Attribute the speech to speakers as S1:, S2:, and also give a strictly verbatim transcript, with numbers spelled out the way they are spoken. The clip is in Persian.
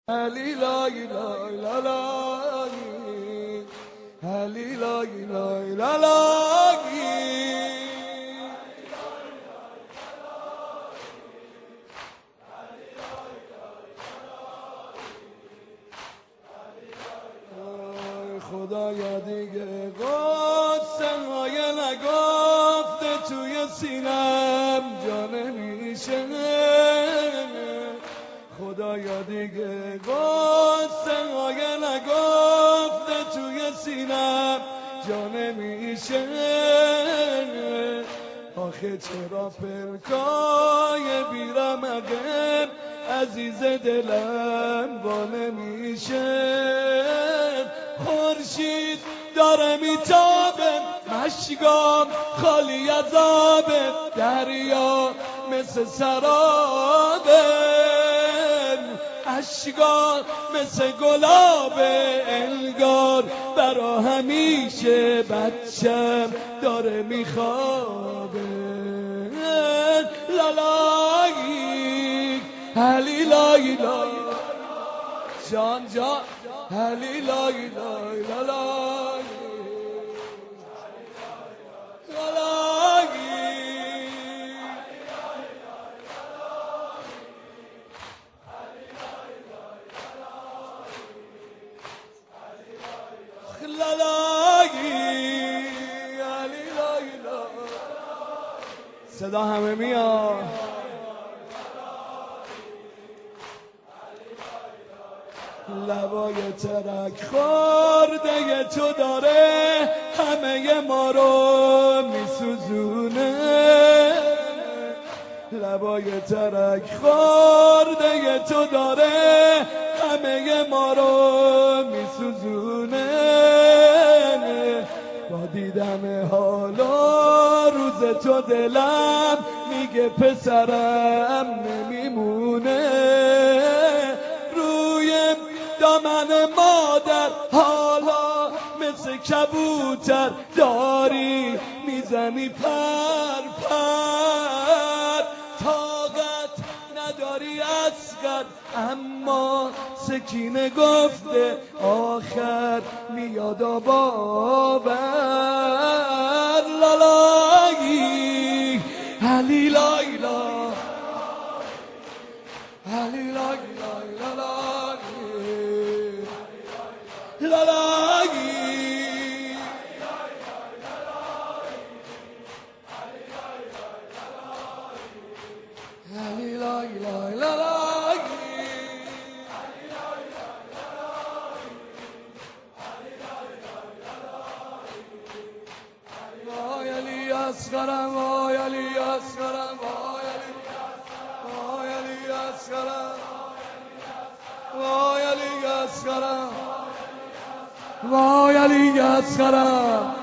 S1: علی لا اله الا الله، علی لا اله الا الله، خدایا دیگه قصه های نگفته توی سینم جا نمیشه، خدایا دیگه قصه های نگفته توی سینم جا نمیشه، آخه چرا فرقای بیرمقم عزیز دلم با نمیشه، خورشید داره میتابه مشکام خالی از آبه، دریا مثل سرابه اشکا مثل گلابه، انگار برا همیشه بچم داره میخوابه، لالایی علی لای لای جان جان علی لای لای لالای لالایی لالایی علی لای لای صدا همه میاد، لبای ترک خورده تو داره همه ما رو میسوزونه، لبای ترک خورده تو داره همه ما رو میسوزونه، با دیدم حالا روز تو دلم میگه پسرم نمیمونه، روی دامن مادر حالا مثل کبوتر داری میزنی پر پر، طاقت نداری اصغر اما سکینه گفته آخر میاد آباور، لالایی علی لای لای علی لای لای لالایی لالایی علی لای لای لالایی وای علی اصغرم وای علی اصغرم وای علی وای علی اصغرم وای علی اصغرم وای علی اصغرم